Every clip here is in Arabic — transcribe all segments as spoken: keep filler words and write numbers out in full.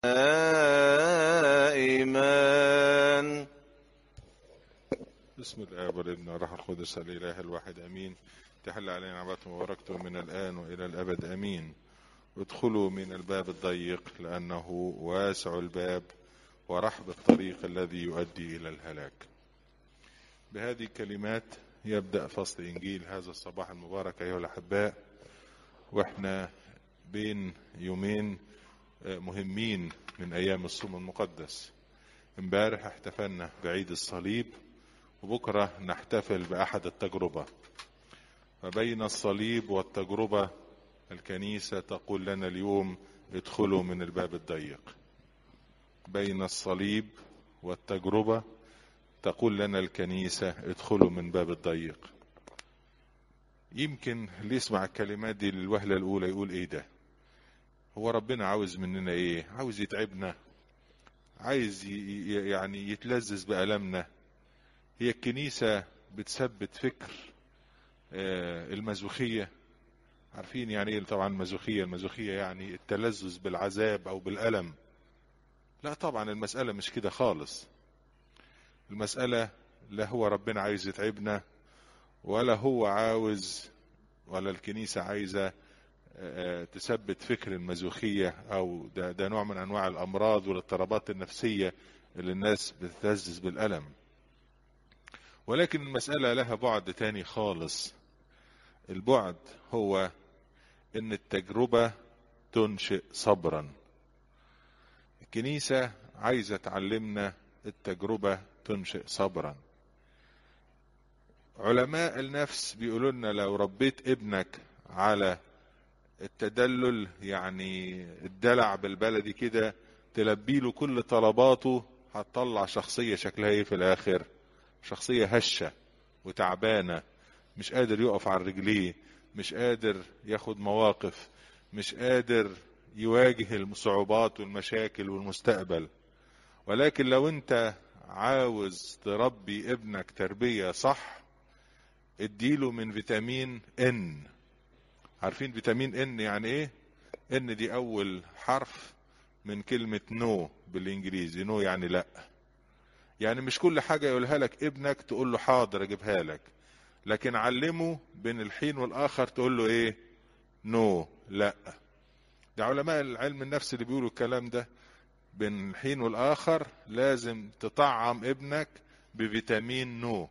إيمان. بسم الآب والابن والروح القدس الإله الواحد أمين. تحل علينا نعمته وبركته من الآن وإلى الأبد أمين. ادخلوا من الباب الضيق لأنه واسع الباب ورحب الطريق الذي يؤدي إلى الهلاك. بهذه الكلمات يبدأ فصل إنجيل هذا الصباح المبارك أيها الأحباء، وإحنا بين يومين مهمين من أيام الصوم المقدس. امبارح احتفلنا بعيد الصليب، وبكرة نحتفل بأحد التجربة. فبين الصليب والتجربة الكنيسة تقول لنا اليوم ادخلوا من الباب الضيق. بين الصليب والتجربة تقول لنا الكنيسة ادخلوا من باب الضيق. يمكن اللي يسمع الكلمات دي للوهلة الأولى يقول ايه ده؟ هو ربنا عاوز مننا ايه؟ عاوز يتعبنا؟ عايز يعني يتلذذ بألمنا؟ هي الكنيسة بتثبت فكر المازوخية؟ عارفين يعني ايه طبعا المازوخية؟ المازوخية يعني التلذذ بالعذاب او بالألم. لا طبعا المسألة مش كده خالص. المسألة لا هو ربنا عايز يتعبنا، ولا هو عاوز، ولا الكنيسة عايزة تثبت فكر المازوخية، او ده, ده نوع من انواع الامراض والاضطرابات النفسية اللي الناس بتتلذذ بالألم. ولكن المسألة لها بعد تاني خالص. البعد هو ان التجربة تنشئ صبرا. الكنيسة عايزة تعلمنا التجربة تنشئ صبرا. علماء النفس بيقولوا لنا لو ربيت ابنك على التدلل، يعني الدلع بالبلدي كده، تلبي له كل طلباته، هتطلع شخصية شكلها ايه في الاخر؟ شخصية هشة وتعبانة، مش قادر يقف على رجليه، مش قادر ياخد مواقف، مش قادر يواجه الصعوبات والمشاكل والمستقبل. ولكن لو انت عاوز تربي ابنك تربية صح، اديله من فيتامين ان. عارفين فيتامين ان يعني ايه؟ ان دي اول حرف من كلمة نو بالانجليزي. نو يعني لا. يعني مش كل حاجة يقولها لك ابنك تقول له حاضر اجيبها لك، لكن علمه بين الحين والاخر تقول له ايه؟ نو، لا. ده علماء العلم النفس اللي بيقولوا الكلام ده. بين الحين والاخر لازم تطعم ابنك بفيتامين نو،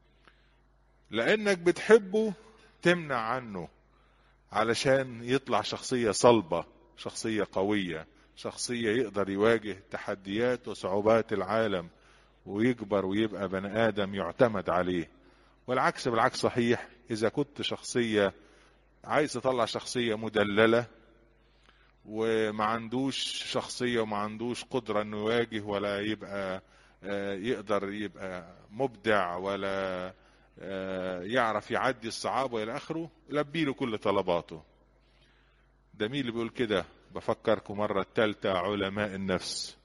لانك بتحبه تمنع عنه، علشان يطلع شخصية صلبة، شخصية قوية، شخصية يقدر يواجه تحديات وصعوبات العالم ويكبر ويبقى بني آدم يعتمد عليه. والعكس بالعكس صحيح. إذا كنت شخصية عايز تطلع شخصية مدللة وما عندوش شخصية وما عندوش قدرة انه يواجه ولا يبقى يقدر يبقى مبدع ولا يعرف يعدي الصعاب والى اخره، لبي له كل طلباته. ده مين اللي بيقول كده؟ بفكركم مرة الثالثة علماء النفس.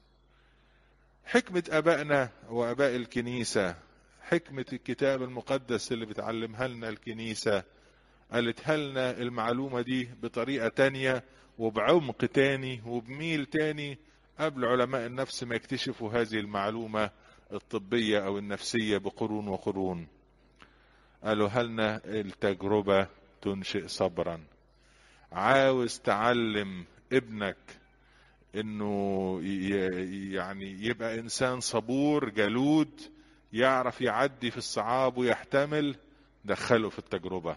حكمة ابائنا واباء الكنيسة، حكمة الكتاب المقدس اللي بتعلمها لنا الكنيسة، قالتها لنا المعلومة دي بطريقة تانية وبعمق تاني وبميل تاني قبل علماء النفس ما يكتشفوا هذه المعلومة الطبية او النفسية بقرون وقرون. قالوا لنا التجربة تنشئ صبرا. عاوز تعلم ابنك انه يعني يبقى انسان صبور جلود، يعرف يعدي في الصعاب ويحتمل، دخله في التجربة.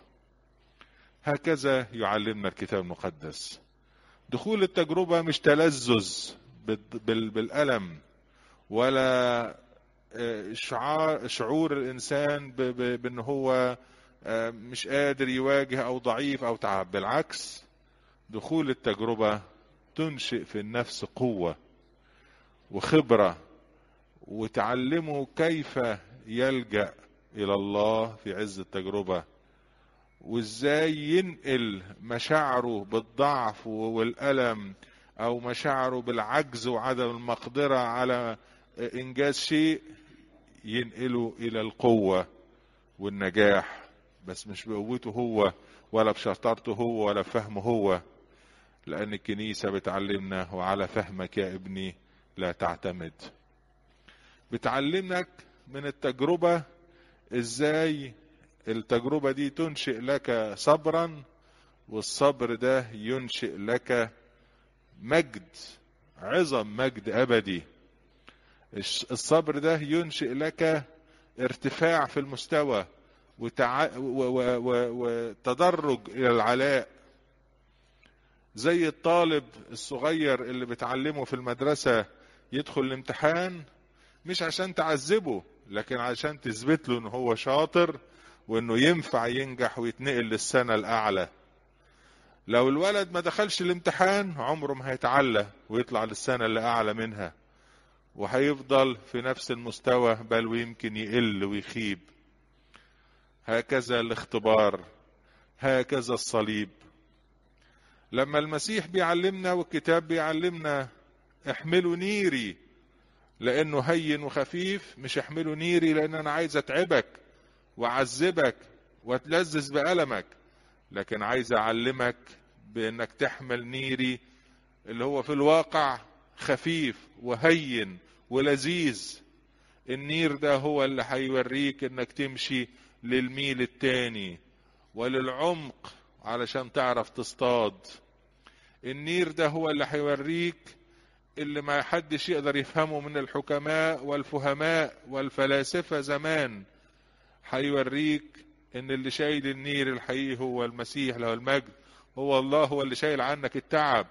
هكذا يعلمنا الكتاب المقدس. دخول التجربة مش تلذذ بالألم، ولا شعار شعور الإنسان بأنه هو مش قادر يواجه أو ضعيف أو تعب. بالعكس، دخول التجربة تنشئ في النفس قوة وخبرة، وتعلمه كيف يلجأ إلى الله في عز التجربة، وازاي ينقل مشاعره بالضعف والألم او مشاعره بالعجز وعدم المقدرة على انجاز شيء، ينقله الى القوة والنجاح، بس مش بقوته هو ولا بشطارته هو ولا بفهمه هو، لأن الكنيسة بتعلمنا وعلى فهمك يا ابني لا تعتمد. بتعلمك من التجربة ازاي التجربة دي تنشئ لك صبرا، والصبر ده ينشئ لك مجد، عظم مجد أبدي. الصبر ده ينشئ لك ارتفاع في المستوى وتع... و... و... و... وتدرج إلى العلاء، زي الطالب الصغير اللي بتعلمه في المدرسة يدخل الامتحان مش عشان تعذبه، لكن عشان تثبت له انه هو شاطر وانه ينفع ينجح ويتنقل للسنة الأعلى. لو الولد ما دخلش الامتحان عمره ما هيتعلى ويطلع للسنة اللي أعلى منها، وهيفضل في نفس المستوى بل ويمكن يقل ويخيب. هكذا الاختبار، هكذا الصليب. لما المسيح بيعلمنا والكتاب بيعلمنا احملوا نيري لأنه هين وخفيف، مش احملوا نيري لأن أنا عايز أتعبك وأعذبك وأتلذذ بألمك، لكن عايز أعلمك بأنك تحمل نيري اللي هو في الواقع خفيف وهين ولذيذ. النير ده هو اللي هيوريك انك تمشي للميل التاني وللعمق علشان تعرف تصطاد. النير ده هو اللي هيوريك اللي ما حدش يقدر يفهمه من الحكماء والفهماء والفلاسفة زمان. هيوريك ان اللي شايل النير الحقيقي هو المسيح له المجد، هو الله، هو اللي شايل عنك التعب.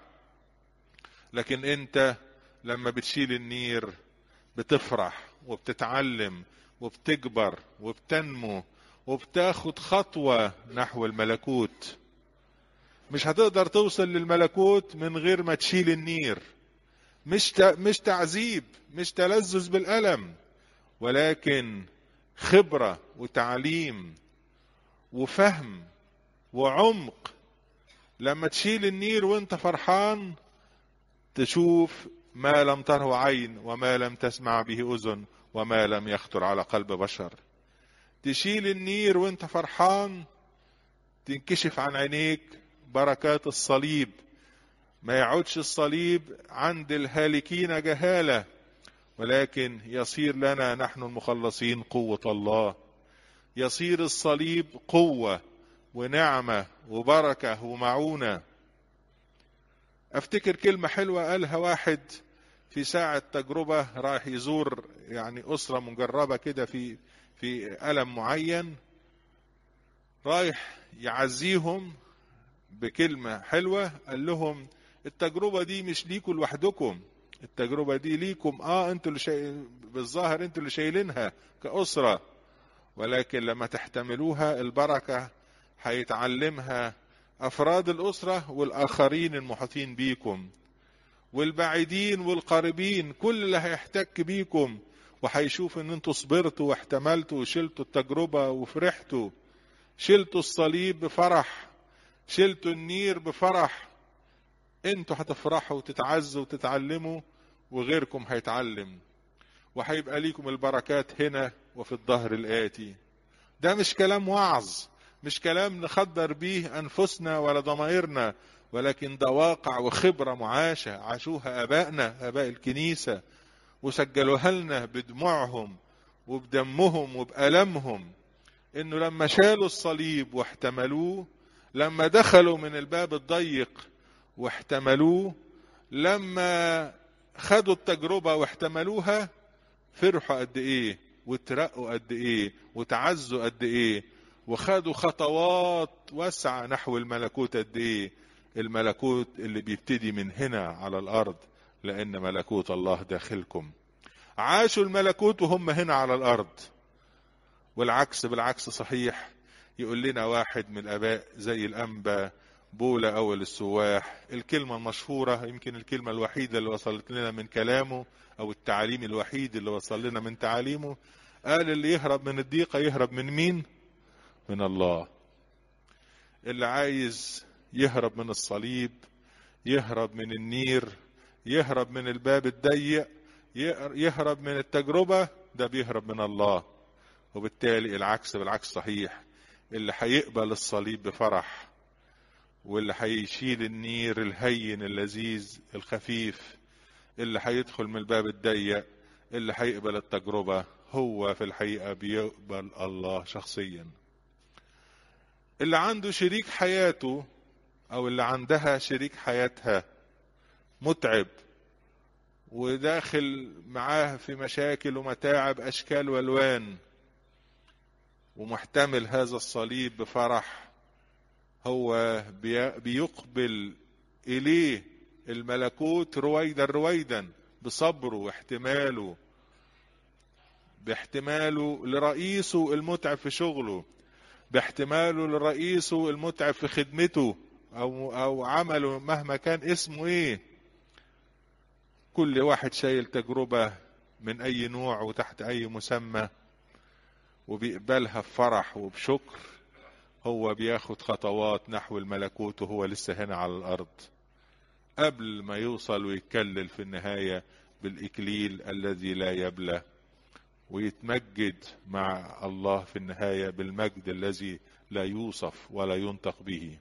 لكن انت لما بتشيل النير بتفرح وبتتعلم وبتكبر وبتنمو وبتاخد خطوة نحو الملكوت. مش هتقدر توصل للملكوت من غير ما تشيل النير. مش مش تعذيب، مش تلذذ بالألم، ولكن خبرة وتعليم وفهم وعمق. لما تشيل النير وانت فرحان تشوف ما لم تره عين وما لم تسمع به أذن وما لم يخطر على قلب بشر. تشيل النير وانت فرحان تنكشف عن عينيك بركات الصليب. ما يعودش الصليب عند الهالكين جهالة، ولكن يصير لنا نحن المخلصين قوة الله. يصير الصليب قوة ونعمة وبركة ومعونة. افتكر كلمة حلوة قالها واحد في ساعة تجربة، رايح يزور يعني أسرة مجربة كده في في ألم معين، رايح يعزيهم بكلمة حلوة. قال لهم التجربة دي مش ليكم لوحدكم، التجربة دي ليكم اه انتوا اللي شاي... بالظاهر انتوا اللي شايلينها كأسرة، ولكن لما تحتملوها البركة هيتعلمها أفراد الأسرة والآخرين المحيطين بيكم والبعيدين والقريبين. كل اللي هيحتك بيكم وهيشوف ان انتوا صبرتوا واحتملتوا وشلتوا التجربة وفرحتوا، شلتوا الصليب بفرح، شلتوا النير بفرح. انتوا هتفرحوا وتتعزوا وتتعلموا وغيركم هيتعلم، وهيبقى ليكم البركات هنا وفي الظهر الآتي. ده مش كلام وعظ، مش كلام نخدر بيه أنفسنا ولا ضمائرنا، ولكن ده واقع وخبرة معاشة عاشوها آبائنا آباء الكنيسة وسجلوها لنا بدموعهم وبدمهم وبألمهم، إنه لما شالوا الصليب واحتملوه، لما دخلوا من الباب الضيق واحتملوه، لما خدوا التجربة واحتملوها، فرحوا قد إيه وترقوا قد إيه وتعزوا قد إيه وخدوا خطوات واسعة نحو الملكوت قد إيه. الملكوت اللي بيبتدي من هنا على الأرض، لأن ملكوت الله داخلكم. عاشوا الملكوت وهم هنا على الأرض، والعكس بالعكس صحيح. يقول لنا واحد من الآباء زي الأنبا بولا أول السواح الكلمة المشهورة، يمكن الكلمة الوحيدة اللي وصلت لنا من كلامه أو التعليم الوحيد اللي وصل لنا من تعليمه، قال اللي يهرب من الضيقة يهرب من مين؟ من الله. اللي عايز يهرب من الصليب، يهرب من النير، يهرب من الباب الضيق، يهرب من التجربة، ده بيهرب من الله. وبالتالي العكس بالعكس صحيح. اللي هيقبل الصليب بفرح واللي هيشيل النير الهين اللذيذ الخفيف، اللي هيدخل من الباب الضيق، اللي هيقبل التجربة، هو في الحقيقة بيقبل الله شخصيا. اللي عنده شريك حياته او اللي عندها شريك حياتها متعب وداخل معاه في مشاكل ومتاعب اشكال والوان، ومحتمل هذا الصليب بفرح، هو بيقبل اليه الملكوت رويدا رويدا بصبره واحتماله، باحتماله لرئيسه المتعب في شغله، باحتماله لرئيسه المتعب في خدمته او او عمله مهما كان اسمه ايه. كل واحد شايل تجربة من اي نوع وتحت اي مسمى وبيقبلها بفرح وبشكر، هو بياخد خطوات نحو الملكوت وهو لسه هنا على الارض، قبل ما يوصل ويتكلل في النهاية بالاكليل الذي لا يبلى، ويتمجد مع الله في النهاية بالمجد الذي لا يوصف ولا ينطق به.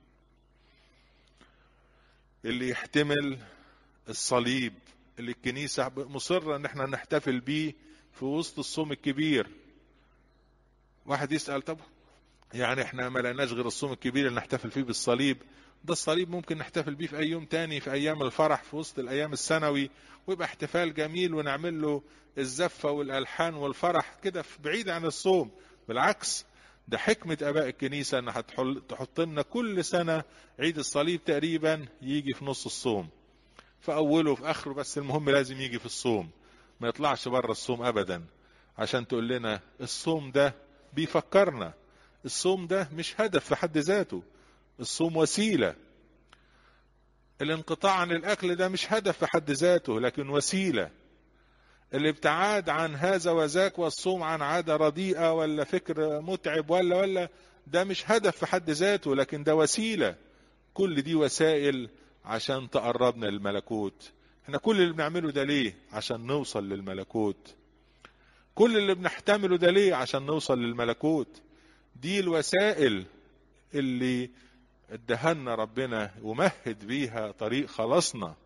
اللي يحتمل الصليب اللي الكنيسة مصرة ان احنا نحتفل بيه في وسط الصوم الكبير. واحد يسأل طب يعني احنا ما لقناش غير الصوم الكبير اللي نحتفل فيه بالصليب؟ ده الصليب ممكن نحتفل بيه في اي يوم تاني، في ايام الفرح في وسط الايام السنوي، ويبقى احتفال جميل ونعمل له الزفة والالحان والفرح كده بعيد عن الصوم. بالعكس، ده حكمة اباء الكنيسة انها تحط لنا كل سنة عيد الصليب تقريبا يجي في نص الصوم، في اوله وفي اخره، بس المهم لازم يجي في الصوم، ما يطلعش بره الصوم ابدا، عشان تقول لنا الصوم ده بيفكرنا. الصوم ده مش هدف في حد ذاته، الصوم وسيلة. الانقطاع عن الاكل ده مش هدف في حد ذاته لكن وسيلة. الابتعاد عن هذا وذاك والصوم عن عادة رديئة ولا فكر متعب ولا ولا ده مش هدف في حد ذاته لكن ده وسيلة. كل دي وسائل عشان تقربنا للملكوت. احنا كل اللي بنعمله ده ليه؟ عشان نوصل للملكوت. كل اللي بنحتمله ده ليه؟ عشان نوصل للملكوت. دي الوسائل اللي ادهنا ربنا ومهد بيها طريق خلاصنا.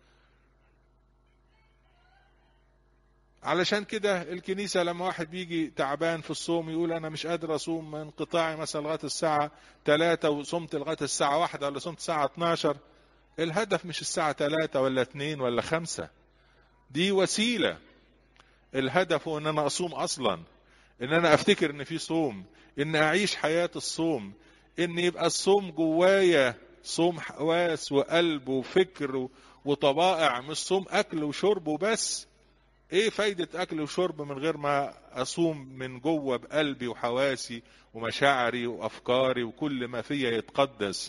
علشان كده الكنيسة لما واحد بيجي تعبان في الصوم يقول انا مش قادر اصوم، انقطاعي مثلا لغاية الساعة ثلاثة وصمت لغاية الساعة واحدة ولا صمت الساعة اتناشر، الهدف مش الساعة ثلاثة ولا اتنين ولا خمسة، دي وسيلة. الهدف هو ان انا اصوم اصلا، ان انا افتكر ان في صوم، ان اعيش حياة الصوم، ان يبقى الصوم جوايا صوم حواس وقلب وفكر وطبائع، مش صوم اكل وشرب وبس. ايه فايدة اكل وشرب من غير ما اصوم من جوه بقلبي وحواسي ومشاعري وافكاري وكل ما فيا يتقدس؟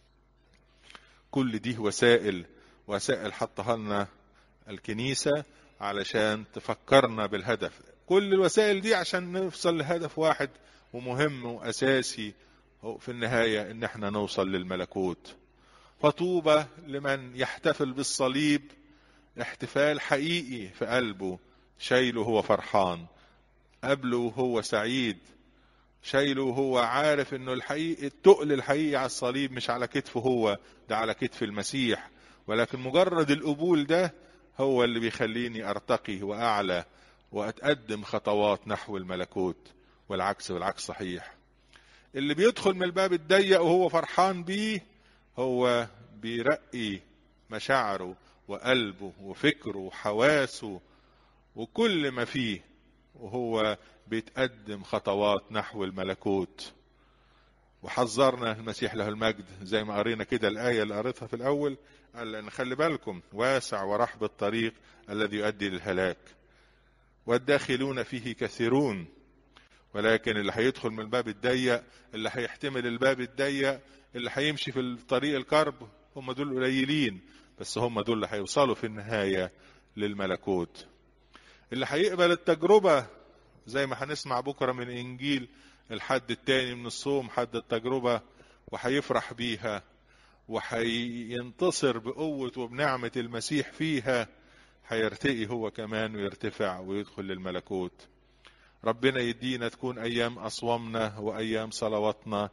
كل دي وسائل، وسائل حطها لنا الكنيسة علشان تفكرنا بالهدف. كل الوسائل دي عشان نوصل لهدف واحد ومهم واساسي في النهاية، ان احنا نوصل للملكوت. فطوبى لمن يحتفل بالصليب احتفال حقيقي في قلبه، شايله هو فرحان، قبله هو سعيد، شايله هو عارف انه الحقيقي التقل الحقيقي على الصليب مش على كتفه هو، ده على كتف المسيح. ولكن مجرد القبول ده هو اللي بيخليني ارتقي واعلى واتقدم خطوات نحو الملكوت. والعكس والعكس صحيح. اللي بيدخل من الباب الضيق وهو فرحان بيه هو بيرقي مشاعره وقلبه وفكره وحواسه وكل ما فيه، وهو بيتقدم خطوات نحو الملكوت. وحذرنا المسيح له المجد زي ما قرينا كده الآية اللي قريتها في الأول، قال لنا خلي بالكم واسع ورحب الطريق الذي يؤدي للهلاك والداخلون فيه كثيرون، ولكن اللي هيدخل من الباب الضيق، اللي هيحتمل الباب الضيق، اللي هيمشي في الطريق الكرب، هم دول قليلين، بس هم دول اللي هيوصلوا في النهاية للملكوت. اللي هيقبل التجربة زي ما هنسمع بكرة من إنجيل الحد التاني من الصوم، حد التجربة، وهيفرح بيها وهينتصر بقوة وبنعمة المسيح فيها، هيرتقي هو كمان ويرتفع ويدخل للملكوت. ربنا يدينا تكون أيام أصوامنا وأيام صلواتنا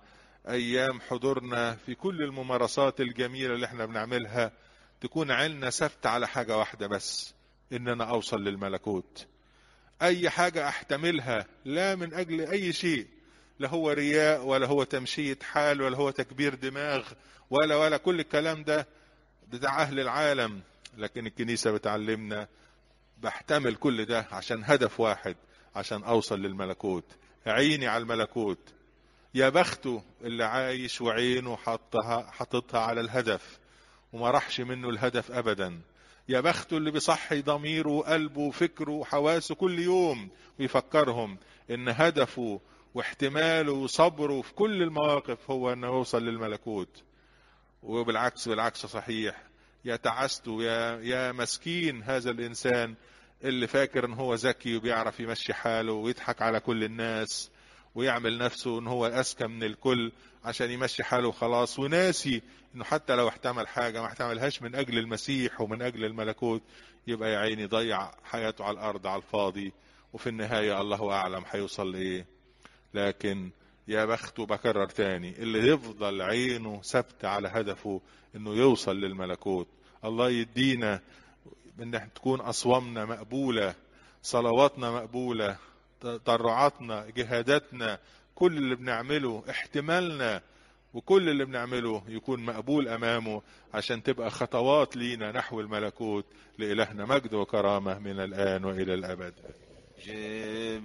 ايام حضورنا في كل الممارسات الجميلة اللي احنا بنعملها تكون عيننا ثابتة على حاجة واحدة بس، ان انا اوصل للملكوت. اي حاجة احتملها لا من اجل اي شيء، لا هو رياء ولا هو تمشية حال ولا هو تكبير دماغ ولا ولا كل الكلام ده بتاع اهل العالم، لكن الكنيسة بتعلمنا بحتمل كل ده عشان هدف واحد، عشان اوصل للملكوت. عيني على الملكوت. يا بخته اللي عايش وعينه حطها حطتها على الهدف وما راحش منه الهدف ابدا. يا بخته اللي بيصحي ضميره وقلبه وفكره وحواسه كل يوم ويفكرهم ان هدفه واحتماله وصبره في كل المواقف هو انه يوصل للملكوت. وبالعكس بالعكس صحيح، يا تعسته يا يا مسكين هذا الانسان اللي فاكر ان هو ذكي وبيعرف يمشي حاله ويضحك على كل الناس ويعمل نفسه ان هو اذكى من الكل عشان يمشي حاله وخلاص، وناسي انه حتى لو احتمل حاجة ما احتملهاش من اجل المسيح ومن اجل الملكوت، يبقى يا عيني ضيع حياته على الارض على الفاضي، وفي النهاية الله اعلم هيوصل لايه. لكن يا بخته بكرر تاني اللي يفضل عينه ثابتة على هدفه انه يوصل للملكوت. الله يدينا ان احنا تكون اصوامنا مقبولة، صلواتنا مقبولة، تضرعاتنا، جهاداتنا، كل اللي بنعمله، احتمالنا، وكل اللي بنعمله يكون مقبول امامه، عشان تبقى خطوات لينا نحو الملكوت. لإلهنا مجد وكرامة من الآن وإلى الأبد.